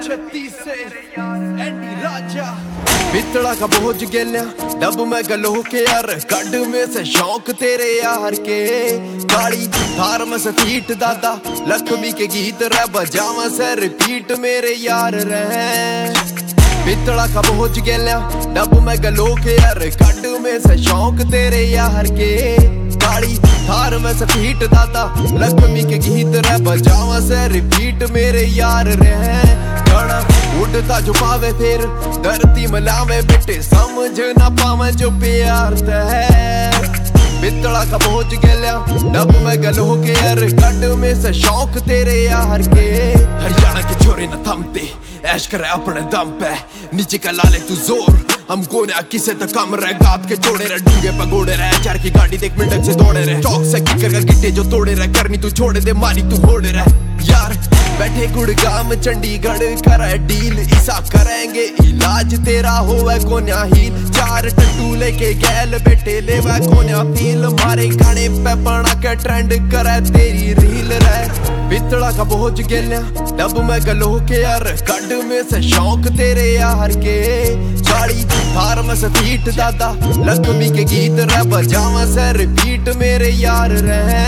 36 से एंडी राजा पितला का बोझ गेल्या डब में गलो के यार कड में से शौक तेरे यार के गाड़ी थार में से फीट दादा लक्ष्मी के गीत रे बजावा से रिपीट मेरे यार रहे पितला का बोझ गेल्या डब में गलो के यार कड में से शौक तेरे यार के गाड़ी थार में से फीट दादा लक्ष्मी के गीत रे बजावा से रिपीट मेरे यार रहे गाना उड़ता जो पावे फिर धरती मिलावे बेटे समझ ना पावे जो प्यार है पितला का बोझ गेल्या डब में गलो के यार कड में से शौक तेरे यार के हरियाणा के छोरे न थमते ऐश करे अपने दम पे नीचे का लाले तू जोर हम कोने किसे तक कम रह गाप के छोड़े रहे डूंगे पगोड़े रहे चार की गाड़ी देख मिनट से दौड़े रहे चौक से किकर का गिट्टे जो तोड़े रहे करनी तू छोड़े दे मारी तू होड़े रहे यार बैठे गुड़गाम चंडीगढ़ करे डील ऐसा करेंगे इलाज तेरा होवे कोन्या हील चार टट्टू लेके गैल बेटे लेवे कोन्या फील मारे गाने पे बना के ट्रेंड करे तेरी रील रहे पितला का बोझ गेल्या डब में गलो के यार कड में से शौक तेरे यार के गाड़ी थार में से फीट दादा लक्ष्मी के गीत रे बजावा से रिपीट मेरे यार रहे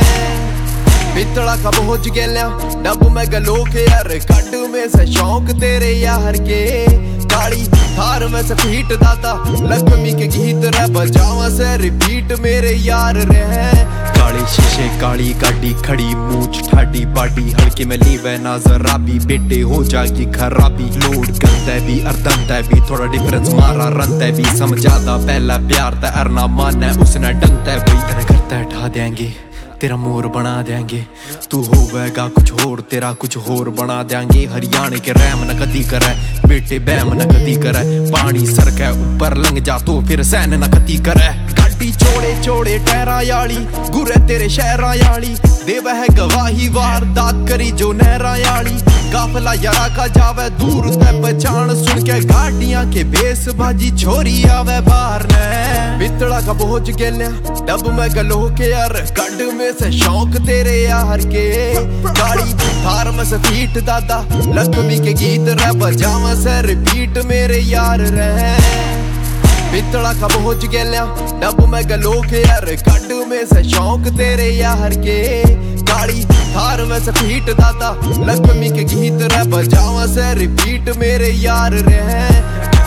पितला का बोझ गेल्या डब में गलो के यार कड में से शौक तेरे यार के गाड़ी थार में से फीट दादा लक्ष्मी के गीत रे बजावा से रिपीट मेरे यार रहे काले शीशे काली गाड़ी खड़ी मूछ ठाडी बाडी हल्के में लीवे नाजराबी बेटे हो जाएगी खराबी लोड गंदे भी अर्दंते भी थोड़ा डिफरेंस मारा रंते भी समझादा पहला प्यार ते अरना माने उसने डंते भी करते ठा देंगे तेरा मोर बना देंगे तू होवेगा कुछ होर तेरा कुछ होर बना देंगे हरियाणे के रैम न कदी करे बेटे बैम न कदी करे पानी सरके ऊपर लंघ जा तो फिर सैन न कदी करे गाड़ी चोड़े चोड़े टहरा याली गुरे तेरे शहरा याली देवा है गवाही वारदात करी जो नहरा याली काफला यारा का जावे दूर ते पहचान सुन के गाड़ियां के बेस भाजी छोरी आवे बाहर ने पितला का बोझ गेल्या डब में गलो के यार कड में से शौक तेरे यार के गाड़ी थार में से फीट दादा लक्ष्मी के गीत रे बजावा से रिपीट मेरे यार रहे पितला का बोझ गेल्या डब में गलो के यार कड में से शौक तेरे यार के गाड़ी थार में से फीट दादा लक्ष्मी के गीत रे बजावा से रिपीट मेरे यार रहे